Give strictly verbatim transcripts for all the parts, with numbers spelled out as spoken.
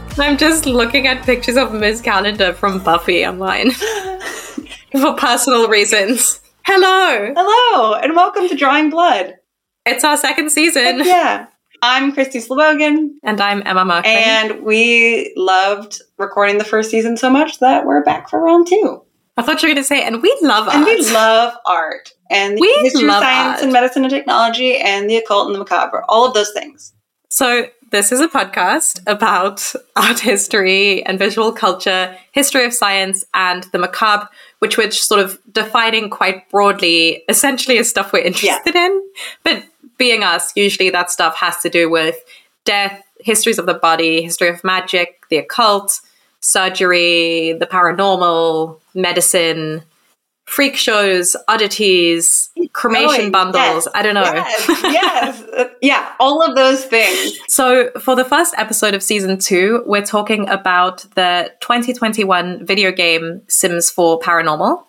I'm just looking at pictures of Miz Calendar from Buffy online for personal reasons. Hello! Hello, and welcome to Drawing Blood. It's our second season. Heck yeah. I'm Christy Slobogan. And I'm Emma Murphy. And we loved recording the first season so much that we're back for round two. I thought you were going to say, and we love art. And we love art. And the we history love of science art. and medicine and technology and the occult and the macabre. All of those things. So this is a podcast about art history and visual culture, history of science, and the macabre, which we're sort of defining quite broadly, essentially as stuff we're interested yeah. in. But being us, usually that stuff has to do with death, histories of the body, history of magic, the occult, surgery, the paranormal, medicine, freak shows, oddities, cremation oh, bundles. Yes, I don't know. Yes, yes. uh, yeah, all of those things. So for the first episode of season two, we're talking about the twenty twenty-one video game Sims four Paranormal.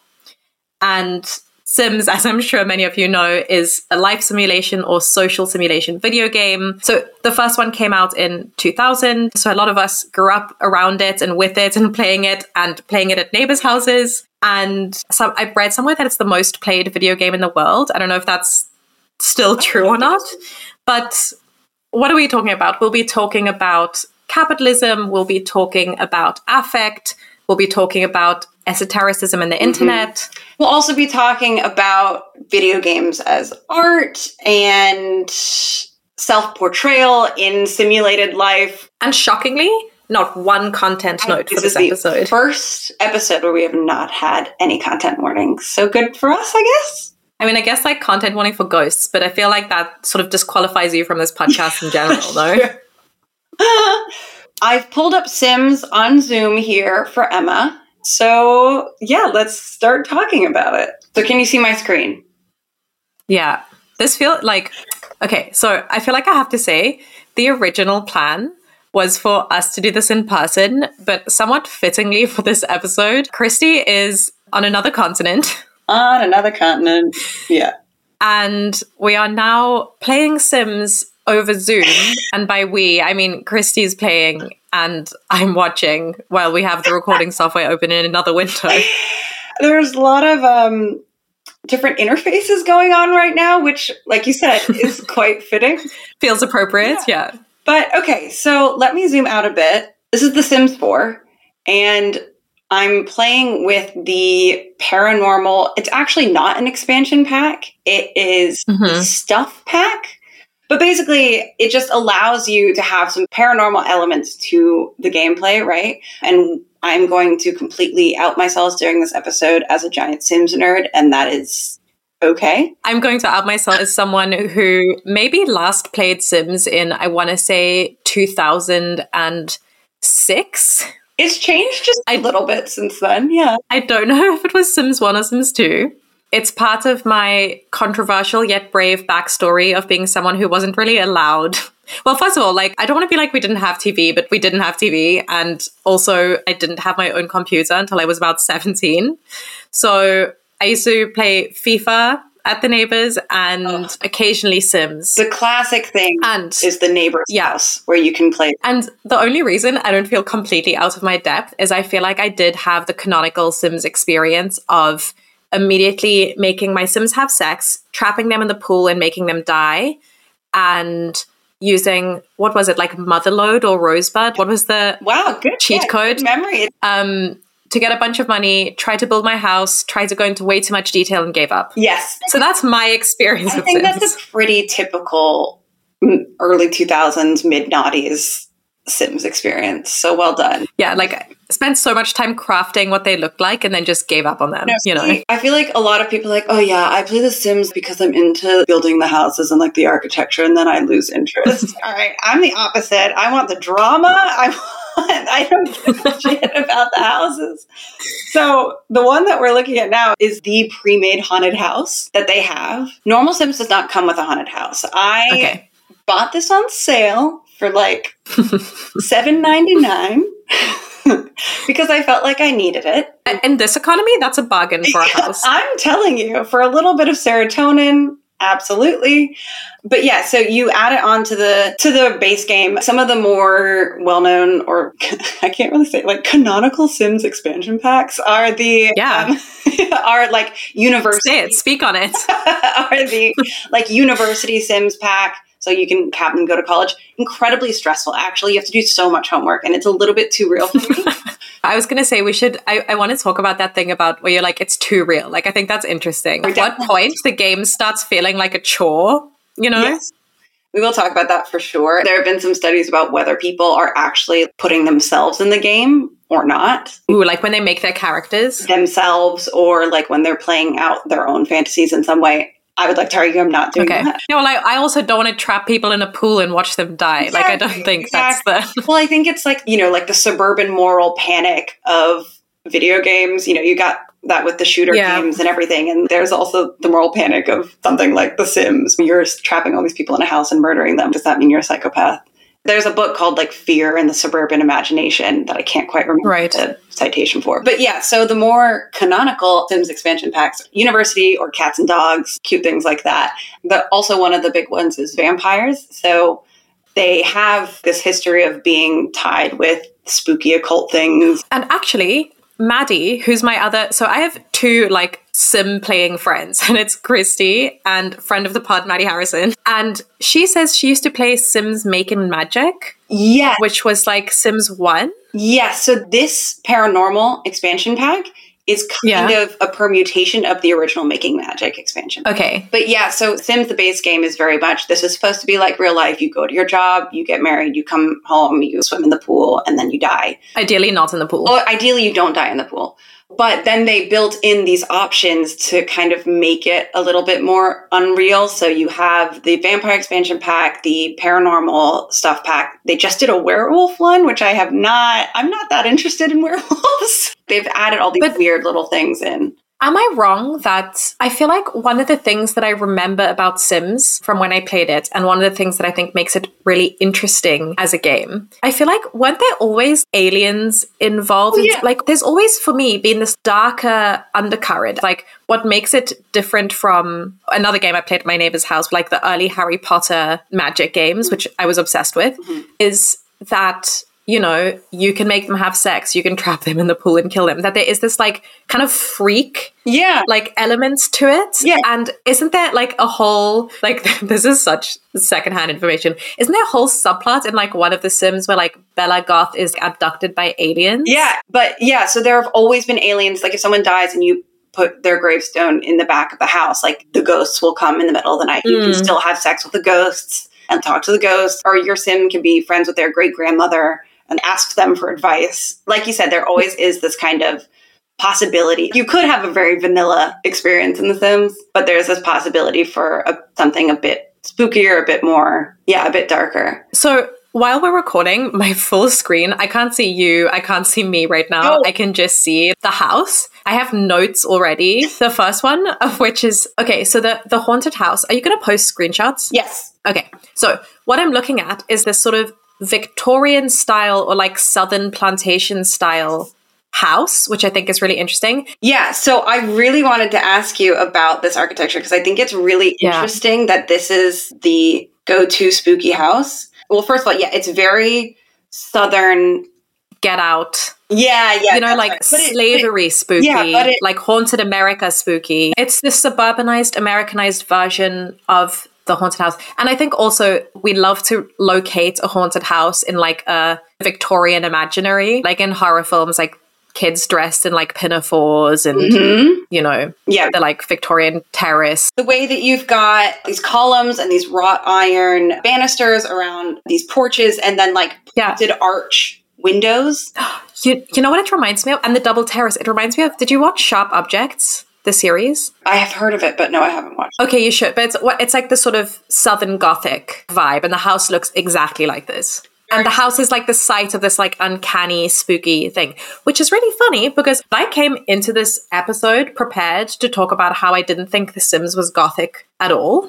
And Sims, as I'm sure many of you know, is a life simulation or social simulation video game. So the first one came out in two thousand. So a lot of us grew up around it and with it and playing it and playing it at neighbors' houses. And so I've read somewhere that it's the most played video game in the world. I don't know if that's still true or not. But what are we talking about? We'll be talking about capitalism. We'll be talking about affect. We'll be talking about esotericism and the internet. Mm-hmm. We'll also be talking about video games as art and self-portrayal in simulated life. And shockingly, not one content note for this episode. This is the first episode where we have not had any content warnings. So good for us, I guess. I mean, I guess like content warning for ghosts, but I feel like that sort of disqualifies you from this podcast in general, though. I've pulled up Sims on Zoom here for Emma. So yeah, let's start talking about it. So can you see my screen? Yeah. This feels like, okay, so I feel like I have to say the original plan was for us to do this in person, but somewhat fittingly for this episode, Christy is on another continent. On another continent, yeah. And we are now playing Sims over Zoom. And by we, I mean Christy's playing and I'm watching while we have the recording software open in another window. There's a lot of um, different interfaces going on right now, which, like you said, is quite fitting. Feels appropriate, yeah. yeah. But okay, so let me zoom out a bit. This is The Sims four, and I'm playing with the paranormal. It's actually not an expansion pack. It is mm-hmm. a stuff pack. But basically, it just allows you to have some paranormal elements to the gameplay, right? And I'm going to completely out myself during this episode as a giant Sims nerd, and that is okay. I'm going to out myself as someone who maybe last played Sims in, I want to say, two thousand six. It's changed just a little bit since then, yeah. I don't know if it was Sims one or Sims two. It's part of my controversial yet brave backstory of being someone who wasn't really allowed. Well, first of all, like, I don't want to be like we didn't have T V, but we didn't have T V. And also, I didn't have my own computer until I was about seventeen. So I used to play FIFA at the neighbors and Ugh. occasionally Sims. The classic thing and, is the neighbor's yeah. house where you can play. And the only reason I don't feel completely out of my depth is I feel like I did have the canonical Sims experience of immediately making my Sims have sex, trapping them in the pool and making them die, and using, what was it, like Motherlode or Rosebud? What was the wow, good cheat yeah, code? Good memory. Um, to get a bunch of money, tried to build my house, tried to go into way too much detail and gave up. Yes. So that's my experience I with think Sims. That's a pretty typical early two thousands, mid-noughties Sims experience. So well done. Yeah, like I spent so much time crafting what they looked like and then just gave up on them, no, you know? See, I feel like a lot of people are like, oh yeah, I play The Sims because I'm into building the houses and like the architecture, and then I lose interest. All right, I'm the opposite. I want the drama. I want, I don't give a shit about the houses. So the one that we're looking at now is the pre-made haunted house that they have. Normal Sims does not come with a haunted house. I okay. bought this on sale for like seven ninety-nine because I felt like I needed it. In this economy, that's a bargain for a house. I'm telling you, for a little bit of serotonin Absolutely. But yeah, so you add it onto the to the base game. Some of the more well-known, or I can't really say, like canonical Sims expansion packs are the yeah um, are like university. Say it, speak on it. Are the like university Sims pack, so you can have them go to college. Incredibly stressful. Actually, you have to do so much homework, and it's a little bit too real for me. I was going to say we should, I, I want to talk about that thing about where you're like, it's too real. Like, I think that's interesting. At what point the game starts feeling like a chore, you know? Yes. We will talk about that for sure. There have been some studies about whether people are actually putting themselves in the game or not. Ooh, like when they make their characters? Themselves, or like when they're playing out their own fantasies in some way. I would like to argue I'm not doing okay. that. No, well, I, I also don't want to trap people in a pool and watch them die. Exactly, like, I don't think exactly. that's the... Well, I think it's like, you know, like the suburban moral panic of video games. You know, you got that with the shooter yeah. games and everything. And there's also the moral panic of something like The Sims. You're trapping all these people in a house and murdering them. Does that mean you're a psychopath? There's a book called like Fear in the Suburban Imagination that I can't quite remember right. the citation for. But yeah, so the more canonical Sims expansion packs, University or Cats and Dogs, cute things like that. But also one of the big ones is vampires. So they have this history of being tied with spooky occult things. And actually, Maddie, who's my other, so I have two like Sim playing friends, and it's Christy and friend of the pod, Maddie Harrison. And she says she used to play Sims Making Magic. Yeah. Which was like Sims one. Yeah. So this paranormal expansion pack is kind yeah. of a permutation of the original Making Magic expansion. Okay. But yeah, so Sims, the base game, is very much, this is supposed to be like real life. You go to your job, you get married, you come home, you swim in the pool, and then you die. Ideally not in the pool. Or ideally you don't die in the pool. But then they built in these options to kind of make it a little bit more unreal. So you have the vampire expansion pack, the paranormal stuff pack. They just did a werewolf one, which I have not, I'm not that interested in werewolves. They've added all these but, weird little things in. Am I wrong that I feel like one of the things that I remember about Sims from when I played it, and one of the things that I think makes it really interesting as a game, I feel like weren't there always aliens involved? Oh, yeah. Like there's always, for me, been this darker undercurrent. Like what makes it different from another game I played at my neighbor's house, like the early Harry Potter magic games, mm-hmm. which I was obsessed with, mm-hmm. is that, you know, you can make them have sex, you can trap them in the pool and kill them. That there is this like kind of freak, yeah, like elements to it. Yeah. And isn't there like a whole, like this is such secondhand information, isn't there a whole subplot in like one of the Sims where like Bella Goth is abducted by aliens? Yeah, but yeah, so there have always been aliens. Like if someone dies and you put their gravestone in the back of the house, like the ghosts will come in the middle of the night. You mm. can still have sex with the ghosts and talk to the ghosts, or your Sim can be friends with their great grandmother and ask them for advice. Like you said, there always is this kind of possibility. You could have a very vanilla experience in The Sims, but there's this possibility for a, something a bit spookier, a bit more, yeah, a bit darker. So while we're recording, my full screen, I can't see you, I can't see me right now. Oh. I can just see the house. I have notes already. The first one of which is, okay, so the, the haunted house. Are you going to post screenshots? Yes. Okay, so what I'm looking at is this sort of Victorian style or like Southern plantation style house, which I think is really interesting. Yeah, so I really wanted to ask you about this architecture because I think it's really yeah. interesting that this is the go-to spooky house. Well, first of all, yeah, it's very Southern. Get Out. Yeah, yeah. You know, like right. slavery it, spooky, yeah, it, like haunted America spooky. It's the suburbanized, Americanized version of the haunted house. And I think also we love to locate a haunted house in like a Victorian imaginary, like in horror films, like kids dressed in like pinafores and, mm-hmm. you know, yeah, the like Victorian terrace. The way that you've got these columns and these wrought iron banisters around these porches and then like painted yeah. arch windows. You, you know what it reminds me of? And the double terrace. It reminds me of, did you watch Sharp Objects? The series? I have heard of it, but no, I haven't watched it. Okay, you should. But it's it's like the sort of Southern Gothic vibe, and the house looks exactly like this. And the house is like the site of this like uncanny, spooky thing, which is really funny because I came into this episode prepared to talk about how I didn't think The Sims was Gothic at all.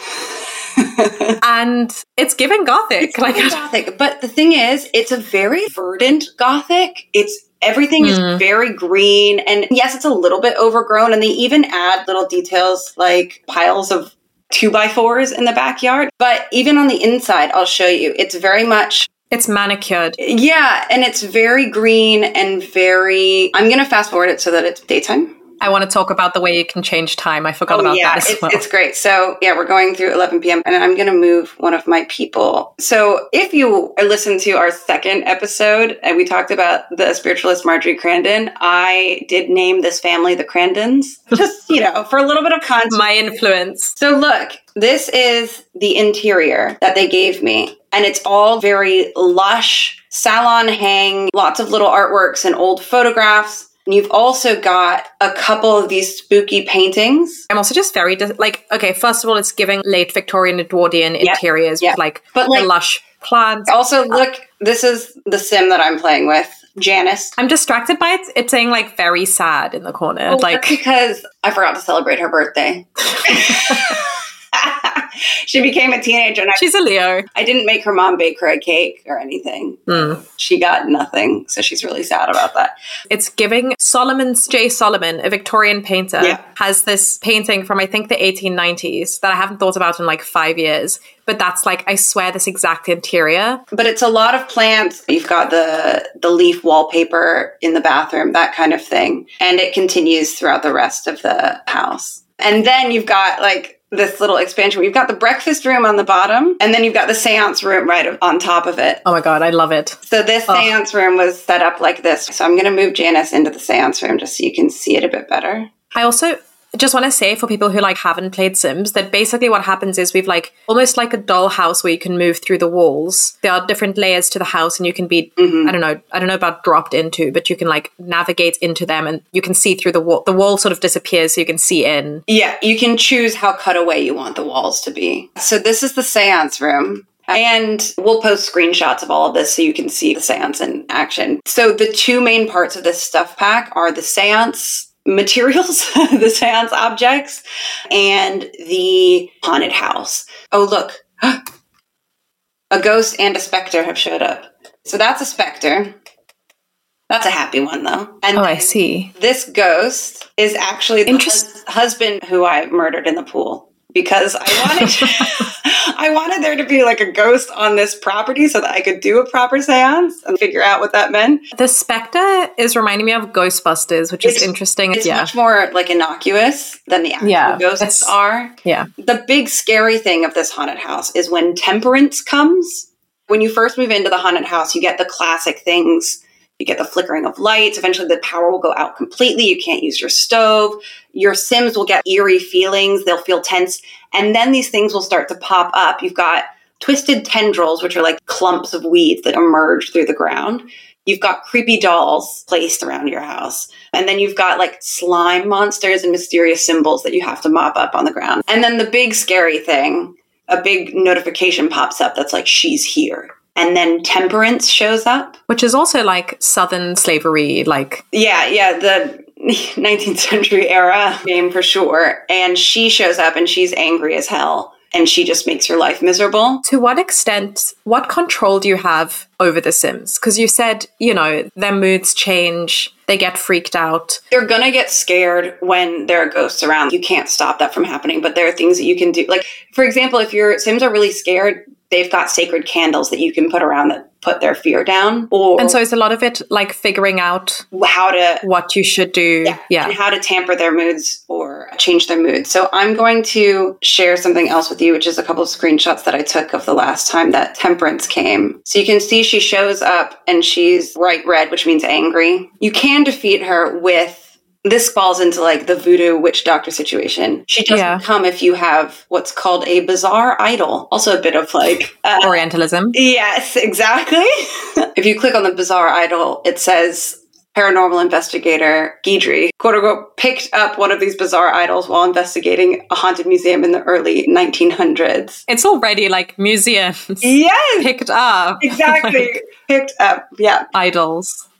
And it's giving Gothic. It's like Gothic. But the thing is, it's a very verdant Gothic. It's Everything is mm. very green. And yes, it's a little bit overgrown. And they even add little details like piles of two by fours in the backyard. But even on the inside, I'll show you, it's very much... It's manicured. Yeah, and it's very green and very... I'm going to fast forward it so that it's daytime. I want to talk about the way you can change time. I forgot oh, about yeah, that as it's, well. It's great. So yeah, we're going through eleven p.m. and I'm going to move one of my people. So if you listen to our second episode and we talked about the spiritualist Marjorie Crandon, I did name this family the Crandons, just, you know, for a little bit of context. My influence. So look, this is the interior that they gave me. And it's all very lush, salon hang, lots of little artworks and old photographs. And you've also got a couple of these spooky paintings. I'm also just very, dis- like, okay, first of all, it's giving late Victorian Edwardian Yep, interiors yep. with, like, But, like, the lush plants. Also, look, this is the sim that I'm playing with, Janice. I'm distracted by it. It's saying, like, very sad in the corner. Oh, like that's because I forgot to celebrate her birthday. She became a teenager. And I, she's a Leo. I didn't make her mom bake her a cake or anything. Mm. She got nothing. So she's really sad about that. It's giving Solomon's J. Solomon, a Victorian painter, Yeah. has this painting from, I think, the eighteen nineties that I haven't thought about in like five years. But that's like, I swear, this exact interior. But it's a lot of plants. You've got the the leaf wallpaper in the bathroom, that kind of thing. And it continues throughout the rest of the house. And then you've got like this little expansion. You've got the breakfast room on the bottom, and then you've got the seance room right on top of it. Oh my God, I love it. So this Oh. seance room was set up like this. So I'm going to move Janice into the seance room just so you can see it a bit better. I also just want to say for people who like haven't played Sims that basically what happens is we've like almost like a doll house where you can move through the walls. There are different layers to the house and you can be, Mm-hmm. I don't know, I don't know about dropped into, but you can like navigate into them and you can see through the wall. The wall sort of disappears so you can see in. Yeah, you can choose how cut away you want the walls to be. So this is the seance room. And we'll post screenshots of all of this so you can see the seance in action. So the two main parts of this stuff pack are the seance materials, the seance objects, and the haunted house. Oh, look. A ghost and a specter have showed up. So that's a specter. That's a happy one, though. And Oh, I see. this ghost is actually the Interest- hus- husband who I murdered in the pool. Because I wanted, I wanted there to be like a ghost on this property so that I could do a proper seance and figure out what that meant. The Spectre is reminding me of Ghostbusters, which is It's- interesting. It's yeah. much more like innocuous than the actual Yeah, ghosts it's- are. Yeah. The big scary thing of this haunted house is when temperance comes. When you first move into the haunted house, you get the classic things. You get the flickering of lights. Eventually, the power will go out completely. You can't use your stove. Your Sims will get eerie feelings. They'll feel tense. And then these things will start to pop up. You've got twisted tendrils, which are like clumps of weeds that emerge through the ground. You've got creepy dolls placed around your house. And then you've got like slime monsters and mysterious symbols that you have to mop up on the ground. And then the big scary thing, a big notification pops up that's like, she's here. And then temperance shows up. Which is also like Southern slavery, like. Yeah, yeah, the nineteenth century era game for sure. And she shows up and she's angry as hell. And she just makes your life miserable. To what extent, what control do you have over the Sims? Because you said, you know, their moods change, they get freaked out. They're going to get scared when there are ghosts around. You can't stop that from happening, but there are things that you can do. Like, for example, if your Sims are really scared, they've got sacred candles that you can put around that put their fear down. Or And so is a lot of it like figuring out how to what you should do. Yeah, Yeah. and how to tamper their moods or change their moods. So I'm going to share something else with you, which is a couple of screenshots that I took of the last time that Temperance came. So you can see she shows up and she's bright red, which means angry. You can defeat her with, this falls into like the voodoo witch doctor situation. She doesn't Yeah. come if you have what's called a bizarre idol. Also a bit of like... Uh, Orientalism. Yes, exactly. If you click on the bizarre idol, it says paranormal investigator Guidry, quote unquote, picked up one of these bizarre idols while investigating a haunted museum in the early nineteen hundreds. It's already like museums Yes, picked up. exactly. like, Picked up, yeah. idols.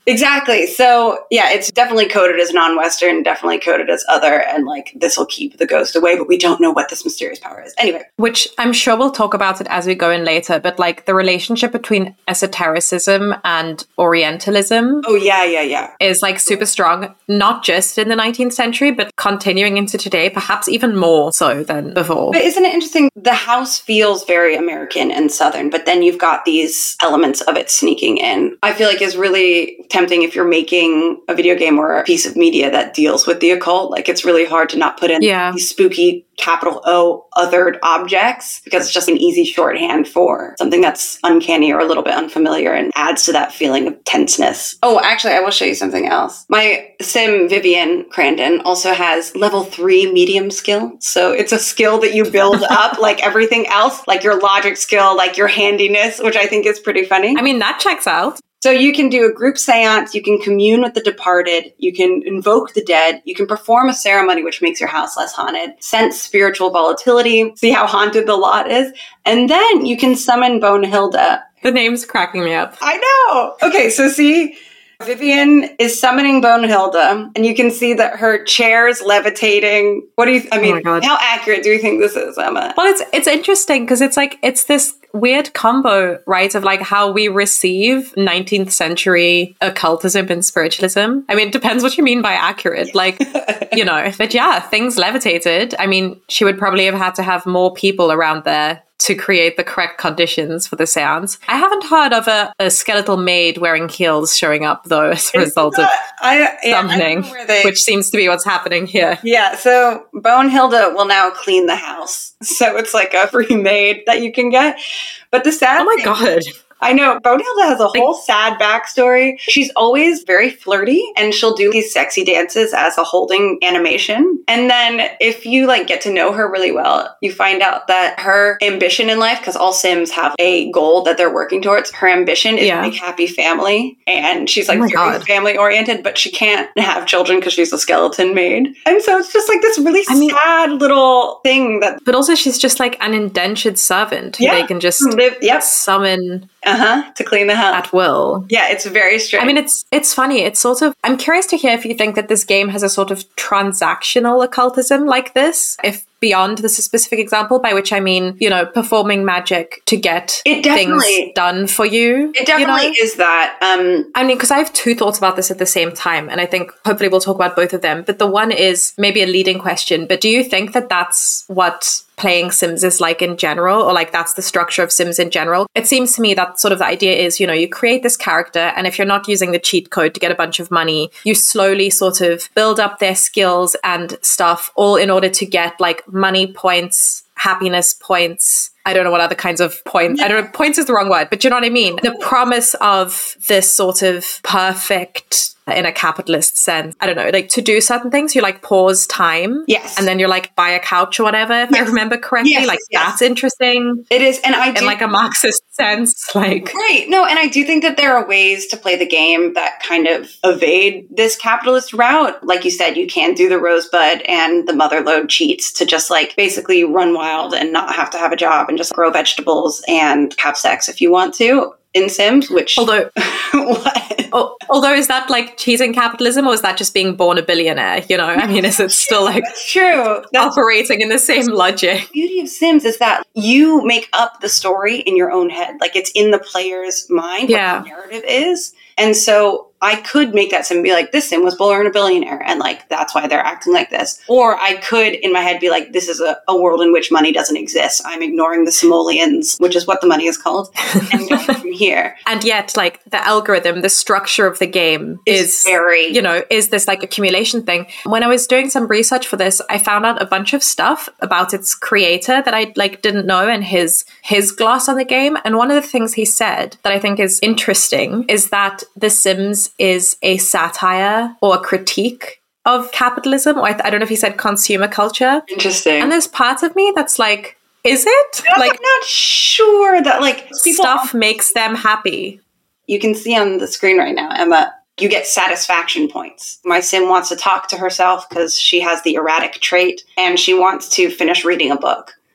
Exactly. So yeah, it's definitely coded as non-Western, definitely coded as other, and like this will keep the ghost away, but we don't know what this mysterious power is. Anyway. Which I'm sure we'll talk about it as we go in later, but like the relationship between esotericism and Orientalism. Oh yeah, yeah, yeah. Is like super strong, not just in the nineteenth century, but continuing into today, perhaps even more so than before. But isn't it interesting? The house feels very American and Southern, but then you've got these elements of it sneaking in. I feel like is really tempting if you're making a video game or a piece of media that deals with the occult. Like it's really hard to not put in yeah. these spooky capital O othered objects because it's just an easy shorthand for something that's uncanny or a little bit unfamiliar and adds to that feeling of tenseness. Oh, actually, I will show you something else. My sim, Vivian Crandon, also has level three medium skill. So it's a skill that you build up like everything else, like your logic skill, like your handiness, which I think is pretty funny. I mean, that checks out. So you can do a group seance, you can commune with the departed, you can invoke the dead, you can perform a ceremony which makes your house less haunted, sense spiritual volatility, see how haunted the lot is, and then you can summon Bonehilda. The name's cracking me up. I know! Okay, so see, Vivian is summoning Bonehilda, and you can see that her chair's levitating. What do you, I mean, oh how accurate do you think this is, Emma? Well, it's it's interesting because it's like, it's this weird combo, right, of like how we receive nineteenth century occultism and spiritualism. I mean, it depends what you mean by accurate. Like, you know, but yeah, things levitated. I mean, she would probably have had to have more people around there to create the correct conditions for the seance. I haven't heard of a, a skeletal maid wearing heels showing up, though, as a result not, of I, yeah, summoning, they, which seems to be what's happening here. Yeah, so Bonehilda will now clean the house. So it's like a free maid that you can get. But the sad Oh my thing, God. I know. Bonehilda has a whole sad backstory. She's always very flirty and she'll do these sexy dances as a holding animation. And then if you like get to know her really well, you find out that her ambition in life, because all Sims have a goal that they're working towards, her ambition is yeah. to make happy family. And she's like oh very God. family oriented, but she can't have children because she's a skeleton maid. And so it's just like this really I sad mean, little thing that... But also she's just like an indentured servant who yeah. they can just Live, yep. summon... Uh-huh, to clean the house. At will. Yeah, it's very strange. I mean, it's it's funny. It's sort of... I'm curious to hear if you think that this game has a sort of transactional occultism like this. If beyond this specific example, by which I mean, you know, performing magic to get things done for you. It definitely you know? is that. Um, I mean, because I have two thoughts about this at the same time, and I think hopefully we'll talk about both of them. But the one is maybe a leading question, but do you think that that's what playing Sims is like in general, or like that's the structure of Sims in general? It seems to me that sort of the idea is, you know, you create this character, and if you're not using the cheat code to get a bunch of money, you slowly sort of build up their skills and stuff, all in order to get like money points, happiness points. I don't know what other kinds of points. Yeah. I don't know, points is the wrong word, but you know what I mean? The promise of this sort of perfect, in a capitalist sense, I don't know, like to do certain things, you like pause time. Yes. And then you're like, buy a couch or whatever, if yes. I remember correctly. Yes, like yes. that's interesting. It is. And I do. In like a Marxist sense, like. Right. No, and I do think that there are ways to play the game that kind of evade this capitalist route. Like you said, you can do the Rosebud and the Motherlode cheats to just like basically run wild and not have to have a job and just grow vegetables and have sex if you want to in Sims, which... Although... what? Oh, although, is that like cheating capitalism, or is that just being born a billionaire? You know, I mean, is it still like That's true. That's operating in the same logic? The beauty of Sims is that you make up the story in your own head. Like it's in the player's mind yeah. what the narrative is. And so I could make that sim be like, this sim was born a billionaire, and like that's why they're acting like this. Or I could in my head be like, this is a, a world in which money doesn't exist. I'm ignoring the simoleons, which is what the money is called, and go from here. And yet, like the algorithm, the structure of the game it's is very, you know, is this like accumulation thing. When I was doing some research for this, I found out a bunch of stuff about its creator that I like didn't know, and his his gloss on the game. And one of the things he said that I think is interesting is that The Sims is a satire or a critique of capitalism, or I, th- I don't know if he said consumer culture. Interesting. And there's part of me that's like, is it? I'm like, not sure that like people stuff makes them happy. You can see on the screen right now, Emma, you get satisfaction points. My sim wants to talk to herself because she has the erratic trait and she wants to finish reading a book.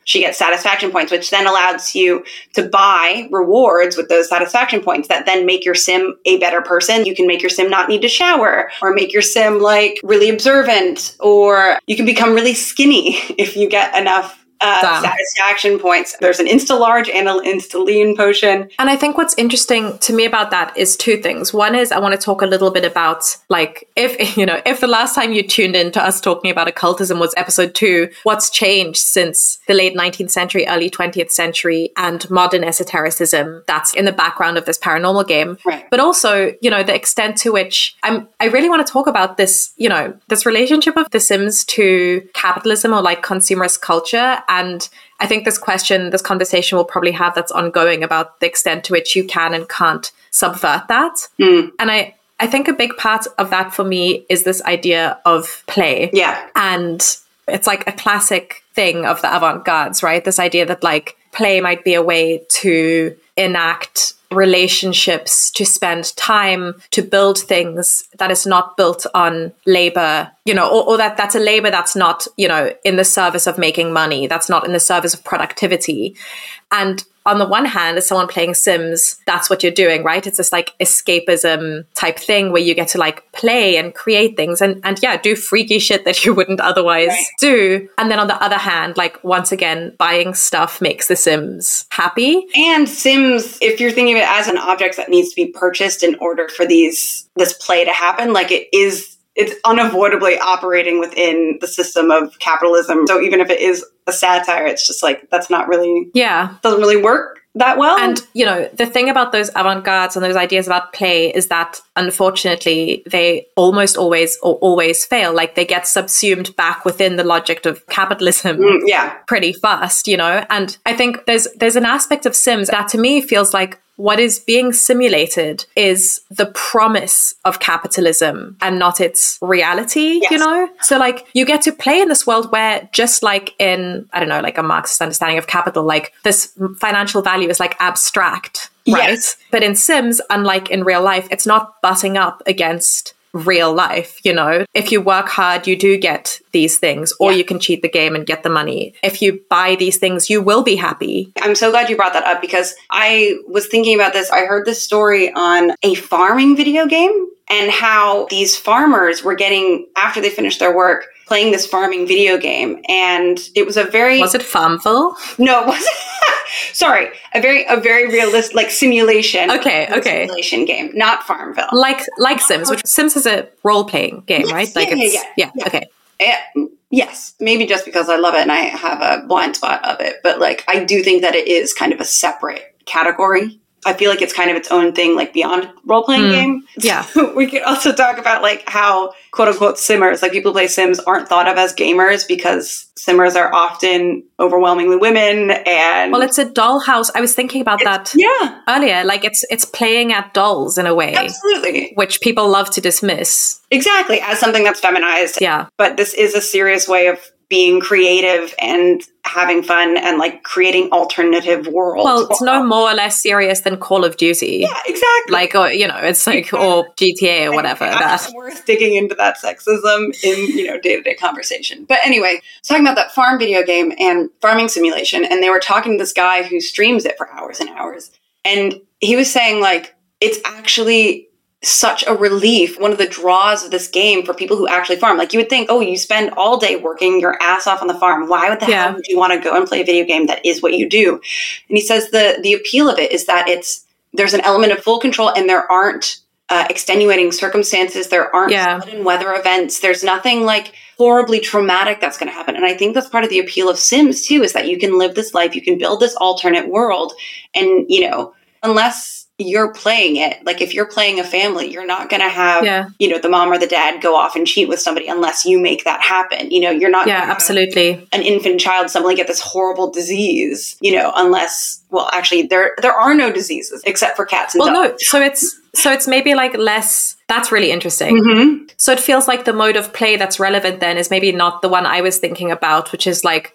she gets satisfaction points, which then allows you to buy rewards with those satisfaction points that then make your sim a better person. You can make your sim not need to shower, or make your sim like really observant, or you can become really skinny if you get enough Uh, satisfaction points. There's an insta-large and an insta-lean potion. And I think what's interesting to me about that is two things. One is I want to talk a little bit about, like, if, you know, if the last time you tuned in to us talking about occultism was episode two, what's changed since the late nineteenth century, early twentieth century, and modern esotericism that's in the background of this paranormal game. Right. But also, you know, the extent to which I'm, I really want to talk about this, you know, this relationship of The Sims to capitalism or like consumerist culture. And I think this question, this conversation we'll probably have that's ongoing about the extent to which you can and can't subvert that. Mm. And I, I think a big part of that for me is this idea of play. Yeah. And it's like a classic thing of the avant-gardes, right? This idea that like play might be a way to enact relationships, to spend time, to build things that is not built on labor, you know, or, or that that's a labor that's not, you know, in the service of making money, that's not in the service of productivity. And on the one hand, as someone playing Sims, that's what you're doing, right? It's this like escapism type thing where you get to like play and create things and, and yeah, do freaky shit that you wouldn't otherwise right. do. And then on the other hand, like once again, buying stuff makes the Sims happy. And Sims, if you're thinking of it as an object that needs to be purchased in order for these this play to happen, like it is it's unavoidably operating within the system of capitalism. So even if it is a satire, it's just like, that's not really, yeah, doesn't really work that well. And, you know, the thing about those avant-gardes and those ideas about play is that, unfortunately, they almost always or always fail. Like they get subsumed back within the logic of capitalism mm, yeah. pretty fast, you know? And I think there's there's an aspect of Sims that to me feels like what is being simulated is the promise of capitalism and not its reality, yes. you know? So like you get to play in this world where just like in, I don't know, like a Marxist understanding of capital, like this financial value is like abstract, right? Yes. But in Sims, unlike in real life, it's not butting up against real life, you know? If you work hard, you do get these things, or yeah. you can cheat the game and get the money. If you buy these things, you will be happy. I'm so glad you brought that up because I was thinking about this. I heard this story on a farming video game and how these farmers were getting, after they finished their work, playing this farming video game. And it was a very... Was it Farmville? No, it wasn't. Sorry, a very a very realistic, like simulation. Okay, okay. Simulation game, not Farmville. Like like Sims, which Sims is a role-playing game, yes, right? Like yeah, it's, yeah, yeah, yeah, yeah. okay. Yeah, yes, maybe just because I love it and I have a blind spot of it. But like, I do think that it is kind of a separate category. I feel like it's kind of its own thing, like beyond role-playing mm, game. Yeah. We could also talk about like how quote-unquote simmers, like people who play Sims, aren't thought of as gamers because simmers are often overwhelmingly women. And well, it's a dollhouse. I was thinking about that yeah. earlier. Like it's it's playing at dolls in a way. Absolutely. Which people love to dismiss. Exactly, as something that's feminized. Yeah. But this is a serious way of being creative and having fun and like creating alternative worlds. Well, it's no more or less serious than Call of Duty. Yeah, exactly. Like, or, you know, it's like, or G T A or whatever. That's worth digging into that sexism in, you know, day-to-day conversation. But anyway, I was talking about that farm video game and farming simulation, and they were talking to this guy who streams it for hours and hours. And he was saying like, it's actually such a relief, one of the draws of this game for people who actually farm. Like you would think, oh, you spend all day working your ass off on the farm. Why would the yeah. hell would you want to go and play a video game that is what you do? And he says the the appeal of it is that it's there's an element of full control and there aren't uh, extenuating circumstances. There aren't yeah. sudden weather events. There's nothing like horribly traumatic that's going to happen. And I think that's part of the appeal of Sims too, is that you can live this life, you can build this alternate world. And, you know, unless you're playing it, like if you're playing a family, you're not going to have, yeah. you know, the mom or the dad go off and cheat with somebody unless you make that happen. You know, you're not yeah, absolutely. an infant child suddenly get this horrible disease, you know, unless, well, actually there, there are no diseases except for cats and well, dogs. no. So it's, so it's maybe like less, that's really interesting. Mm-hmm. So it feels like the mode of play that's relevant then is maybe not the one I was thinking about, which is like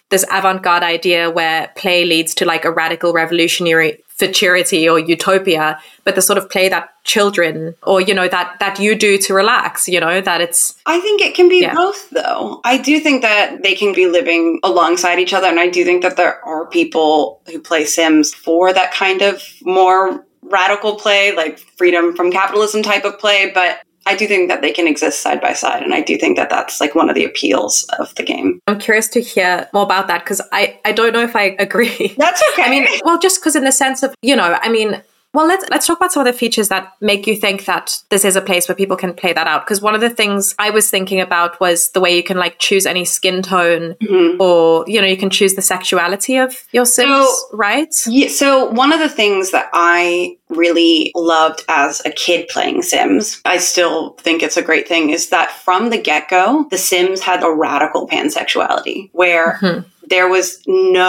this avant-garde idea where play leads to like a radical revolutionary futurity or utopia, but the sort of play that children or, you know, that that you do to relax, you know, that it's... I think it can be yeah. both, though. I do think that they can be living alongside each other. And I do think that there are people who play Sims for that kind of more radical play, like freedom from capitalism type of play. But I do think that they can exist side by side. And I do think that that's like one of the appeals of the game. I'm curious to hear more about that because I, I don't know if I agree. That's okay. I mean, well, just because in the sense of, you know, I mean, well, let's let's talk about some of the features that make you think that this is a place where people can play that out. Because one of the things I was thinking about was the way you can like choose any skin tone mm-hmm. or, you know, you can choose the sexuality of your Sims, so, right? Yeah. So one of the things that I really loved as a kid playing Sims, I still think it's a great thing, is that from the get-go, the Sims had a radical pansexuality where mm-hmm. there was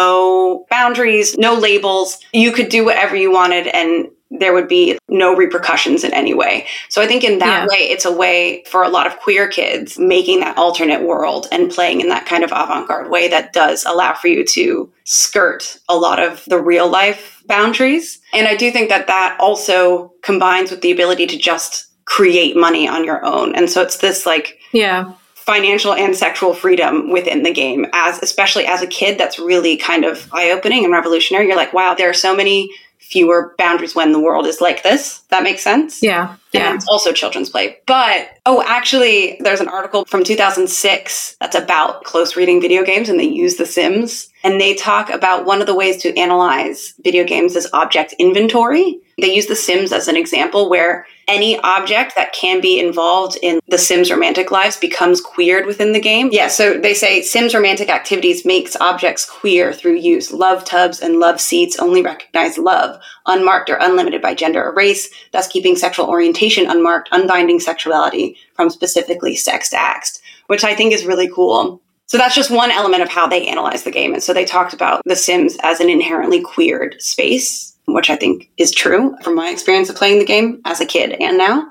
no boundaries, no labels. You could do whatever you wanted and there would be no repercussions in any way. So I think in that yeah. way, it's a way for a lot of queer kids making that alternate world and playing in that kind of avant-garde way that does allow for you to skirt a lot of the real life boundaries. And I do think that that also combines with the ability to just create money on your own. And so it's this like... yeah. financial and sexual freedom within the game, as especially as a kid, that's really kind of eye-opening and revolutionary. You're like, wow, there are so many fewer boundaries when the world is like this. That makes sense? Yeah. And yeah. it's also children's play. But, oh, actually, there's an article from two thousand six that's about close reading video games, and they use The Sims. And they talk about one of the ways to analyze video games is object inventory. They use The Sims as an example where any object that can be involved in the Sims' romantic lives becomes queered within the game. Yeah, so they say Sims romantic activities makes objects queer through use. Love tubs and love seats only recognize love, unmarked or unlimited by gender or race, thus keeping sexual orientation unmarked, unbinding sexuality from specifically sex acts, which I think is really cool. So that's just one element of how they analyze the game. And so they talked about The Sims as an inherently queered space, which I think is true from my experience of playing the game as a kid and now.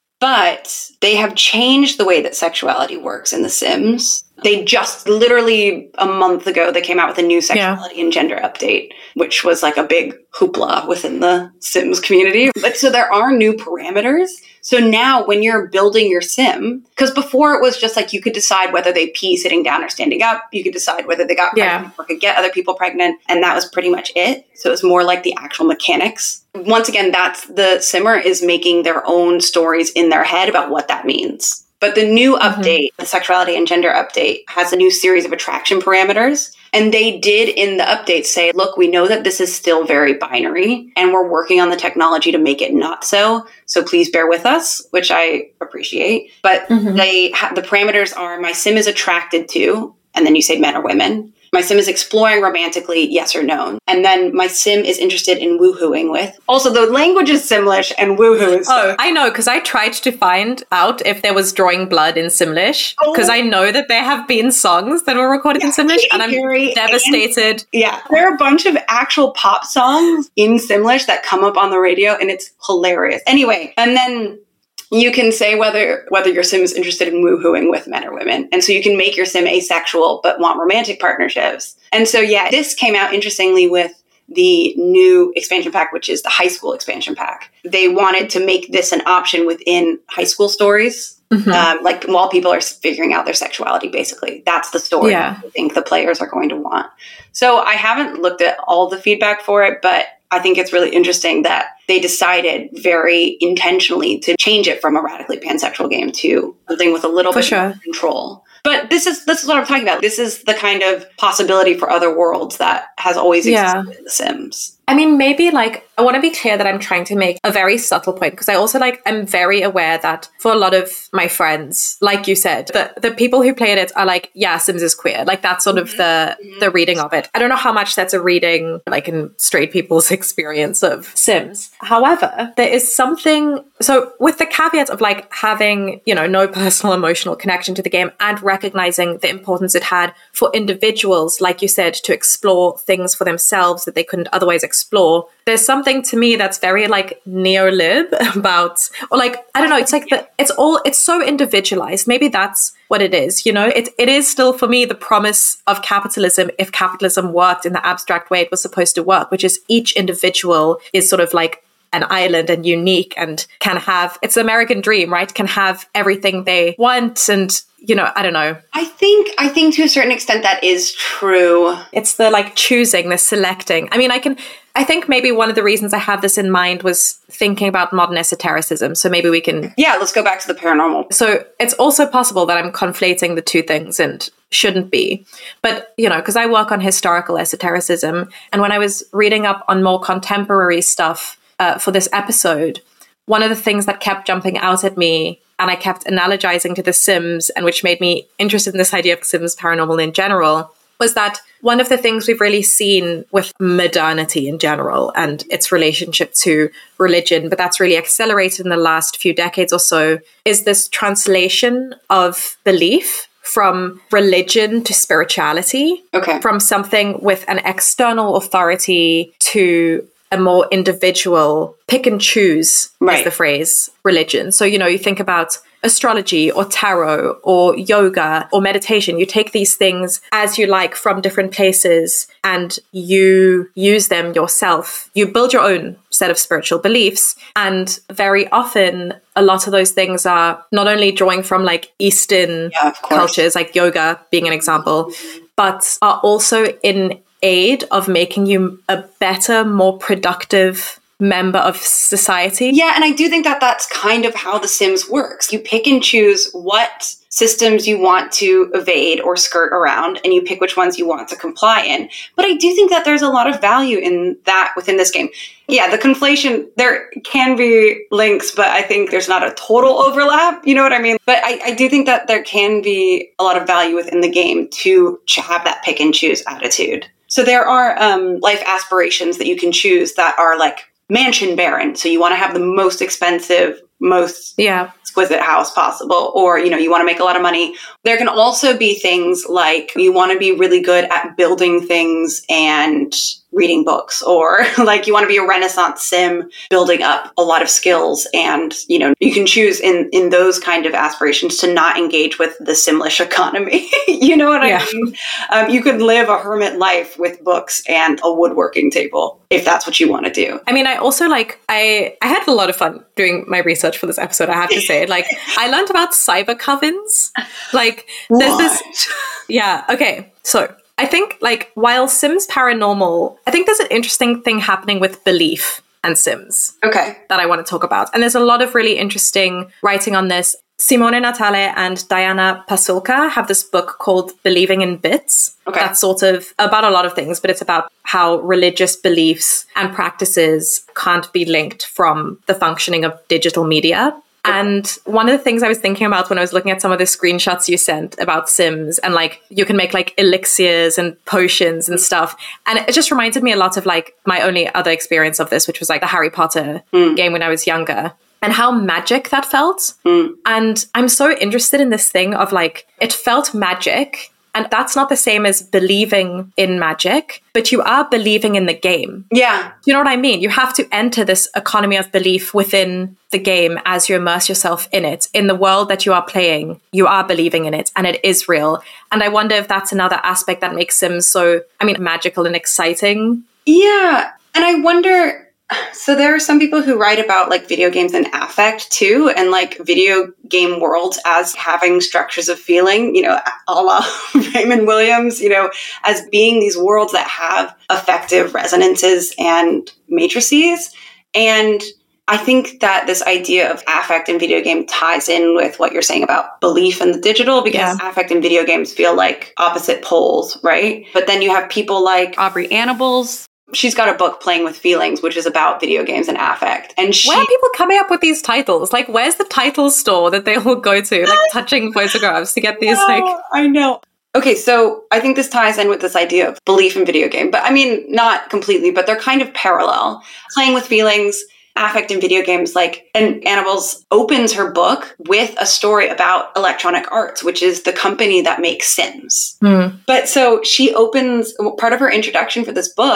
But they have changed the way that sexuality works in The Sims. They just literally a month ago, they came out with a new sexuality yeah. and gender update, which was like a big hoopla within the Sims community. But so there are new parameters. So now when you're building your Sim, because before it was just like you could decide whether they pee sitting down or standing up. You could decide whether they got yeah. pregnant or could get other people pregnant. And that was pretty much it. So it was more like the actual mechanics. Once again, that's the Simmer is making their own stories in their head about what that means. But the new mm-hmm. update, the sexuality and gender update, has a new series of attraction parameters. And they did in the update say, look, we know that this is still very binary and we're working on the technology to make it not so. So please bear with us, which I appreciate. But mm-hmm. they ha- the parameters are my Sim is attracted to, and then you say men or women. My Sim is exploring romantically, yes or no. And then my Sim is interested in woohooing with. Also, the language is Simlish and woohoo is... Oh, I know, because I tried to find out if there was drawing blood in Simlish, because oh. I know that there have been songs that were recorded yeah, in Simlish, and I'm Harry, devastated. And, yeah, there are a bunch of actual pop songs in Simlish that come up on the radio, and it's hilarious. Anyway, and then... you can say whether whether your Sim is interested in woohooing with men or women. And so you can make your Sim asexual but want romantic partnerships. And so, yeah, this came out interestingly with the new expansion pack, which is the high school expansion pack. They wanted to make this an option within high school stories, mm-hmm. um, like while people are figuring out their sexuality, basically. That's the story yeah. I think the players are going to want. So I haven't looked at all the feedback for it, but I think it's really interesting that they decided very intentionally to change it from a radically pansexual game to something with a little for bit sure. more control. But this is this is what I'm talking about. This is the kind of possibility for other worlds that has always existed yeah. in The Sims. I mean, maybe like, I want to be clear that I'm trying to make a very subtle point, because I also like, I'm very aware that for a lot of my friends, like you said, the, the people who played it are like, yeah, Sims is queer. Like that's sort of the, mm-hmm. the reading of it. I don't know how much that's a reading, like in straight people's experience of Sims. However, there is something, so with the caveat of like having, you know, no personal emotional connection to the game and recognizing the importance it had for individuals, like you said, to explore things for themselves that they couldn't otherwise explore. explore, there's something to me that's very like neo-lib about, or like, I don't know, it's like the, it's all, it's so individualized. Maybe that's what it is, you know? It It is still for me the promise of capitalism, if capitalism worked in the abstract way it was supposed to work, which is each individual is sort of like an island and unique and can have, it's the American dream, right? Can have everything they want. And, you know, I don't know. I think, I think to a certain extent that is true. It's the like choosing, the selecting. I mean, I can, I think maybe one of the reasons I have this in mind was thinking about modern esotericism. So maybe we can. Yeah, let's go back to the paranormal. So it's also possible that I'm conflating the two things and shouldn't be. But, you know, because I work on historical esotericism. And when I was reading up on more contemporary stuff, Uh, for this episode, one of the things that kept jumping out at me, and I kept analogizing to The Sims, and which made me interested in this idea of Sims paranormal in general, was that one of the things we've really seen with modernity in general and its relationship to religion, but that's really accelerated in the last few decades or so, is this translation of belief from religion to spirituality, okay, from something with an external authority to a more individual pick and choose, right, is the phrase, religion. So, you know, you think about astrology or tarot or yoga or meditation. You take these things as you like from different places and you use them yourself. You build your own set of spiritual beliefs. And very often, a lot of those things are not only drawing from like Eastern yeah, of course. cultures, like yoga being an example, but are also in aid of making you a better, more productive member of society. Yeah, and I do think that that's kind of how The Sims works. You pick and choose what systems you want to evade or skirt around, and you pick which ones you want to comply in. But I do think that there's a lot of value in that within this game. Yeah, the conflation, there can be links, but I think there's not a total overlap. You know what I mean? But I, I do think that there can be a lot of value within the game to have that pick and choose attitude. So there are um, life aspirations that you can choose that are like mansion baron. So you want to have the most expensive, most yeah. exquisite house possible, or, you know, you want to make a lot of money. There can also be things like you want to be really good at building things and reading books, or like you want to be a Renaissance sim building up a lot of skills. And, you know, you can choose in, in those kind of aspirations to not engage with the Simlish economy. You know what yeah. I mean? Um, you could live a hermit life with books and a woodworking table if that's what you want to do. I mean, I also like, I, I had a lot of fun doing my research for this episode, I have to say. Like, I learned about cyber covens. Like, there's what? this, yeah, okay. So I think, like, while Sims Paranormal, I think there's an interesting thing happening with belief and Sims. Okay. That I want to talk about. And there's a lot of really interesting writing on this. Simone Natale and Diana Pasulka have this book called Believing in Bits. Okay. That's sort of about a lot of things, but it's about how religious beliefs and practices can't be linked from the functioning of digital media. And one of the things I was thinking about when I was looking at some of the screenshots you sent about Sims, and like you can make like elixirs and potions and stuff. And it just reminded me a lot of like my only other experience of this, which was like the Harry Potter mm. game when I was younger, and how magic that felt. Mm. And I'm so interested in this thing of like, it felt magic. And that's not the same as believing in magic, but you are believing in the game. Yeah. You know what I mean? You have to enter this economy of belief within the game as you immerse yourself in it. In the world that you are playing, you are believing in it and it is real. And I wonder if that's another aspect that makes Sims so, I mean, magical and exciting. Yeah. And I wonder... So there are some people who write about like video games and affect too, and like video game worlds as having structures of feeling, you know, a la Raymond Williams, you know, as being these worlds that have affective resonances and matrices. And I think that this idea of affect in video game ties in with what you're saying about belief in the digital, because yeah. affect in video games feel like opposite poles, right? But then you have people like Aubrey Annabels. She's got a book, Playing with Feelings, which is about video games and affect. And she, where are people coming up with these titles? Like, where's the title store that they all go to? Like, touching photographs to get these, no, like... I know. Okay, so I think this ties in with this idea of belief in video game. But I mean, not completely, but they're kind of parallel. Playing with Feelings, affect in video games, like, and Annabels opens her book with a story about Electronic Arts, which is the company that makes Sims. Mm. But so she opens, part of her introduction for this book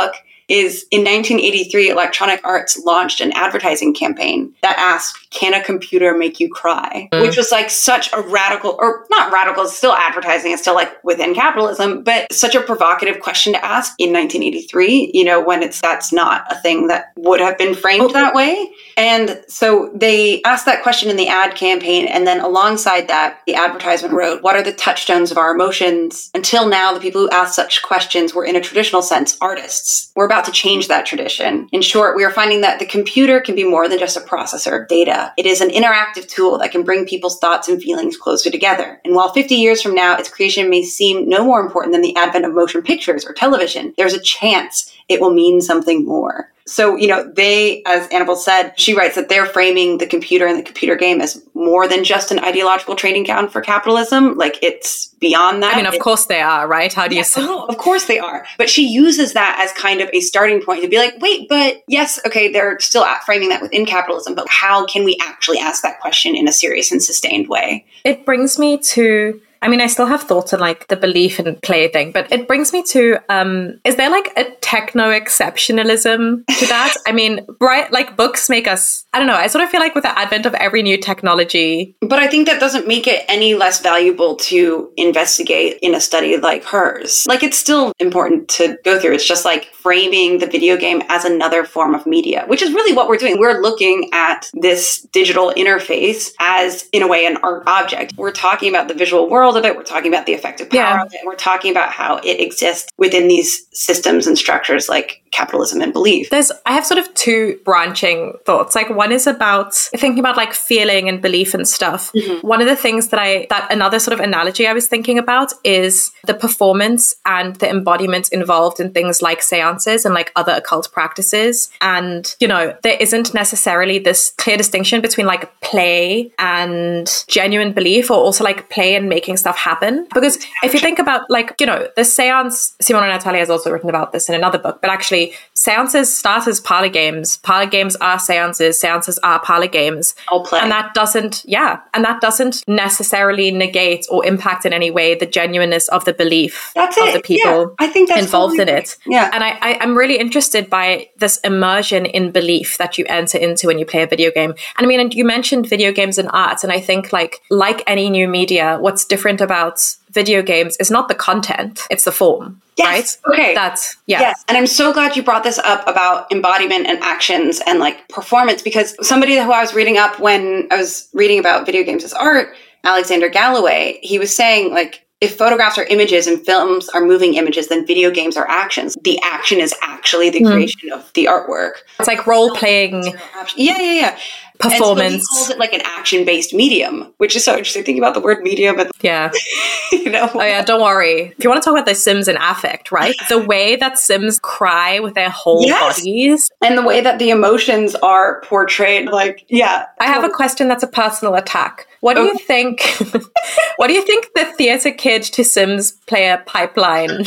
is in nineteen eighty-three, Electronic Arts launched an advertising campaign that asked, can a computer make you cry? Mm. Which was like such a radical, or not radical, it's still advertising, it's still like within capitalism, but such a provocative question to ask in nineteen eighty-three, you know, when it's, that's not a thing that would have been framed oh. that way. And so they asked that question in the ad campaign. And then alongside that, the advertisement wrote, what are the touchstones of our emotions? Until now, the people who asked such questions were in a traditional sense, artists. We're about to change that tradition. In short, we are finding that the computer can be more than just a processor of data. It is an interactive tool that can bring people's thoughts and feelings closer together. And while fifty years from now, its creation may seem no more important than the advent of motion pictures or television, there's a chance it will mean something more. So, you know, they, as Annabelle said, she writes that they're framing the computer and the computer game as more than just an ideological trading ground for capitalism. Like, it's beyond that. I mean, of it's, course they are, right? How do yeah, you say? No, of course they are. But she uses that as kind of a starting point to be like, wait, but yes, okay, they're still framing that within capitalism, but how can we actually ask that question in a serious and sustained way? It brings me to... I mean, I still have thoughts on like the belief and play thing, but it brings me to, um, is there like a techno-exceptionalism to that? I mean, right, like books make us, I don't know, I sort of feel like with the advent of every new technology. But I think that doesn't make it any less valuable to investigate in a study like hers. Like, it's still important to go through. It's just like framing the video game as another form of media, which is really what we're doing. We're looking at this digital interface as, in a way, an art object. We're talking about the visual world of it. We're talking about the effective power yeah. of it. We're talking about how it exists within these systems and structures like capitalism and belief. There's, I have sort of two branching thoughts. Like, one is about thinking about like feeling and belief and stuff. Mm-hmm. One of the things that I, that another sort of analogy I was thinking about is the performance and the embodiment involved in things like seances and like other occult practices. And, you know, there isn't necessarily this clear distinction between like play and genuine belief, or also like play and making stuff happen. Because if you think about like, you know, the seance, Simona Natalia has also written about this in another book, but actually seances start as parlor games. Parlor games are seances. Seances are parlor games. I'll play. And that doesn't, yeah. And that doesn't necessarily negate or impact in any way the genuineness of the belief that's of it. the people yeah. I think that's involved totally in right. it. Yeah. And I, I, I'm really interested by this immersion in belief that you enter into when you play a video game. And I mean, and you mentioned video games and art. And I think like, like any new media, what's different about video games is not the content, it's the form. Yes. Right? Okay. That's, yeah. Yes. And I'm so glad you brought this up about embodiment and actions and like performance, because somebody who I was reading up when I was reading about video games as art, Alexander Galloway, he was saying like, if photographs are images and films are moving images, then video games are actions. The action is actually the mm. creation of the artwork. It's like role playing. Yeah, yeah, yeah. Performance. And so he calls it like an action-based medium, which is so interesting. Think about the word medium. And, yeah. you know. Oh yeah, don't worry. If you want to talk about the Sims and affect, right? The way that Sims cry with their whole yes. bodies. And the way that the emotions are portrayed, like, yeah. I have a question that's a personal attack. What do oh. you think, what do you think the theater kid to Sims player pipeline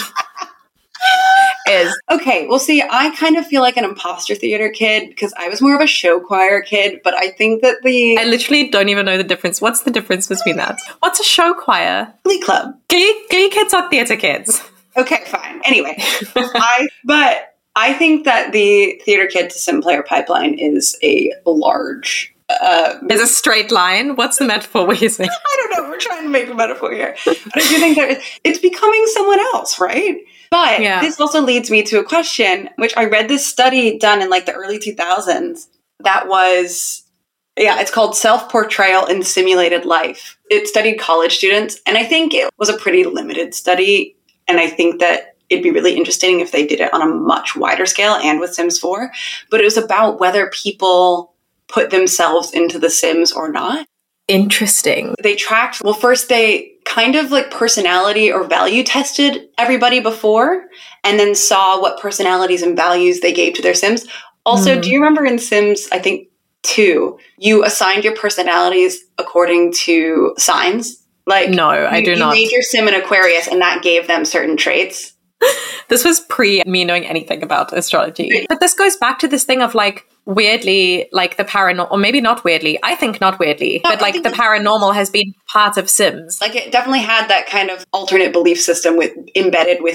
is? Okay, well, see, I kind of feel like an imposter theater kid because I was more of a show choir kid, but I think that the... I literally don't even know the difference. What's the difference between that? What's a show choir? Glee Club. Glee, Glee kids are theater kids. Okay, fine. Anyway, I but I think that the theater kid to sim player pipeline is a large... Uh, is a straight line? What's the metaphor we're using? I don't know. We're trying to make a metaphor here. But I do think that it's becoming someone else, right? But yeah. This also leads me to a question, which I read this study done in like the early two thousands that was, yeah, it's called Self-Portrayal in Simulated Life. It studied college students, and I think it was a pretty limited study, and I think that it'd be really interesting if they did it on a much wider scale and with Sims four, but it was about whether people put themselves into the Sims or not. Interesting. They tracked, well, first they kind of like personality or value tested everybody before, and then saw what personalities and values they gave to their Sims. Also, mm. do you remember in Sims, I think two, you assigned your personalities according to signs? Like, no, I you, do you not. You made your Sim an Aquarius, and that gave them certain traits. This was pre me knowing anything about astrology. But this goes back to this thing of like, weirdly, like the paranormal, or maybe not weirdly, I think not weirdly, no, but like the paranormal has been part of Sims. Like it definitely had that kind of alternate belief system with embedded within it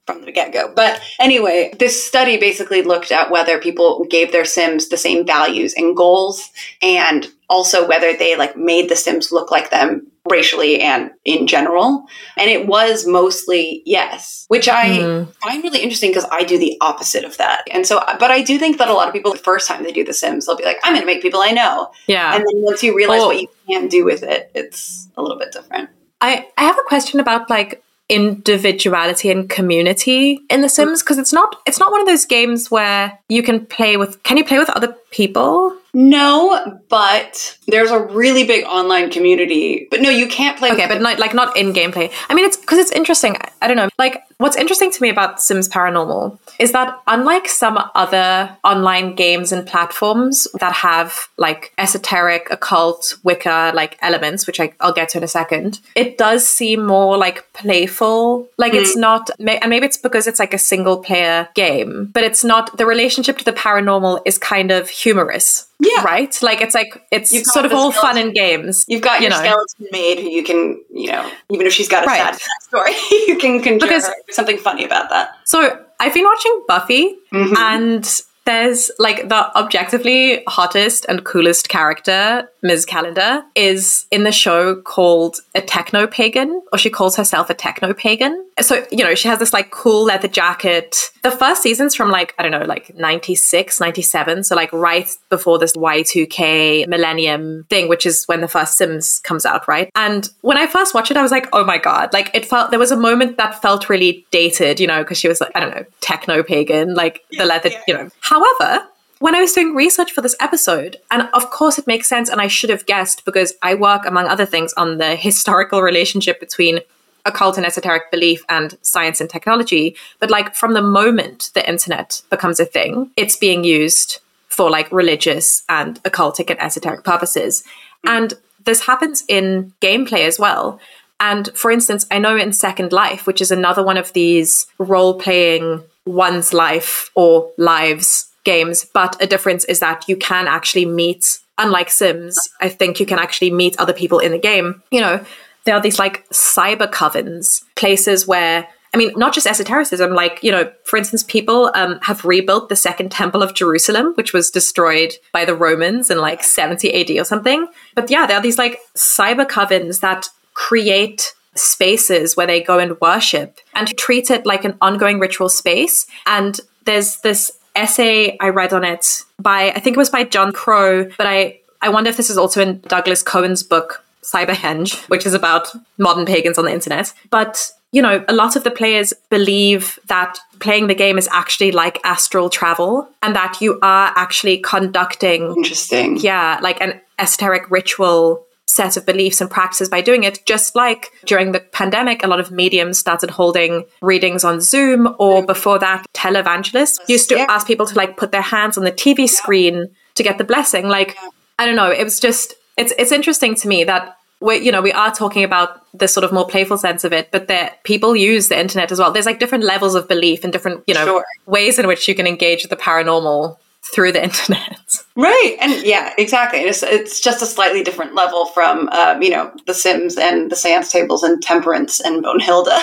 from the get-go. But anyway, this study basically looked at whether people gave their Sims the same values and goals, and also whether they like made the Sims look like them racially and in general. And it was mostly yes, which I mm. find really interesting because I do the opposite of that. And so, but I do think that a lot of people, the first time they do The Sims, they'll be like, I'm going to make people I know. Yeah. And then once you realize oh. what you can do with it, it's a little bit different. I, I have a question about like individuality and community in The Sims, because it's not it's not one of those games where you can play with can you play with other people? No, but there's a really big online community. But no, you can't play okay with but not like not in gameplay. I mean, it's because it's interesting. I, I don't know, like what's interesting to me about Sims Paranormal is that unlike some other online games and platforms that have like esoteric, occult, Wicca like elements, which I, I'll get to in a second, it does seem more like playful. Like mm. it's not, and maybe it's because it's like a single player game, but it's not, the relationship to the paranormal is kind of humorous. Yeah. Right? Like, it's like, it's sort of all fun and games. You've got you your know. skeleton maid who you can, you know, even if she's got a right. sad story, you can conjure because, her. Something funny about that. So I've been watching Buffy mm-hmm. and there's like the objectively hottest and coolest character, Miz Calendar, is in the show called a techno-pagan, or she calls herself a techno-pagan. So, you know, she has this like cool leather jacket. The first season's from like, I don't know, like ninety-six, ninety-seven. So like right before this Y two K millennium thing, which is when the first Sims comes out, right? And when I first watched it, I was like, oh my God, like it felt, there was a moment that felt really dated, you know, because she was like, I don't know, techno-pagan, like the leather, yeah. you know. However, when I was doing research for this episode, and of course it makes sense, and I should have guessed because I work, among other things, on the historical relationship between occult and esoteric belief and science and technology. But like from the moment the internet becomes a thing, it's being used for like religious and occultic and esoteric purposes. And this happens in gameplay as well. And for instance, I know in Second Life, which is another one of these role-playing one's life or lives games, but a difference is that you can actually meet, unlike Sims, I think you can actually meet other people in the game. You know, there are these like cyber covens, places where, I mean, not just esotericism, like, you know, for instance, people um, have rebuilt the Second Temple of Jerusalem, which was destroyed by the Romans in like seventy A D or something. But yeah, there are these like cyber covens that create spaces where they go and worship and treat it like an ongoing ritual space. And there's this essay I read on it by, I think it was by John Crow, but I, I wonder if this is also in Douglas Cohen's book, Cyberhenge, which is about modern pagans on the internet. But, you know, a lot of the players believe that playing the game is actually like astral travel and that you are actually conducting... Interesting. Yeah, like an esoteric ritual set of beliefs and practices by doing it, just like during the pandemic, a lot of mediums started holding readings on Zoom, or before that, televangelists used to yeah. ask people to like put their hands on the T V screen to get the blessing. Like, I don't know, it was just, it's it's interesting to me that we you know, we are talking about the sort of more playful sense of it, but that people use the internet as well. There's like different levels of belief and different, you know, sure. ways in which you can engage with the paranormal through the internet. Right. And yeah, exactly. It's, it's just a slightly different level from, um, you know, The Sims and the Seance Tables and Temperance and Bonehilda.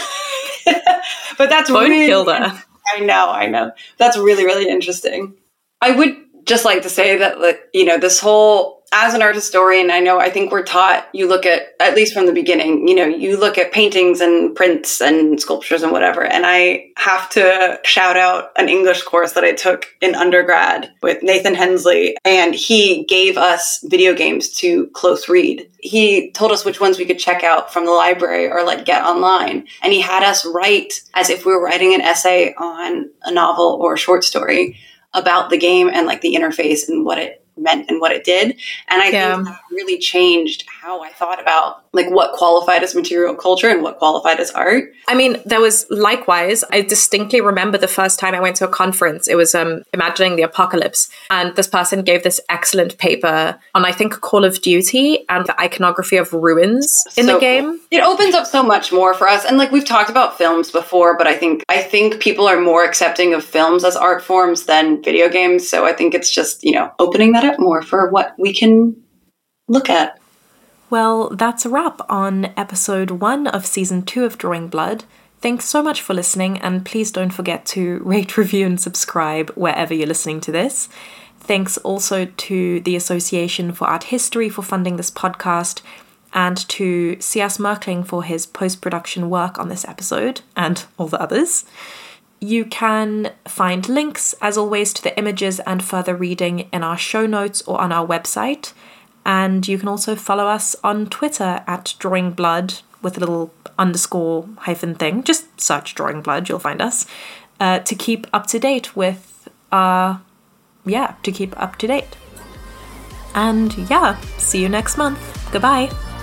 But that's Bonehilda. Really, I know, I know. That's really, really interesting. I would just like to say that, like, you know, this whole, as an art historian, I know, I think we're taught, you look at, at least from the beginning, you know, you look at paintings and prints and sculptures and whatever. And I have to shout out an English course that I took in undergrad with Nathan Hensley. And he gave us video games to close read. He told us which ones we could check out from the library or like get online. And he had us write as if we were writing an essay on a novel or a short story about the game and like the interface and what it meant and what it did. And I yeah. think that really changed how I thought about like what qualified as material culture and what qualified as art. I mean, there was likewise, I distinctly remember the first time I went to a conference, it was um, Imagining the Apocalypse. And this person gave this excellent paper on, I think, Call of Duty and the iconography of ruins in so the game. It opens up so much more for us. And like we've talked about films before, but I think I think people are more accepting of films as art forms than video games. So I think it's just, you know, opening that up more for what we can look at. Well, that's a wrap on episode one of season two of Drawing Blood. Thanks so much for listening, and please don't forget to rate, review, and subscribe wherever you're listening to this. Thanks also to the Association for Art History for funding this podcast, and to C S Merkling for his post-production work on this episode, and all the others. You can find links, as always, to the images and further reading in our show notes or on our website. And you can also follow us on Twitter at Drawing Blood with a little underscore hyphen thing. Just search Drawing Blood, you'll find us, uh, to keep up to date with, uh, yeah, to keep up to date. And yeah, see you next month. Goodbye.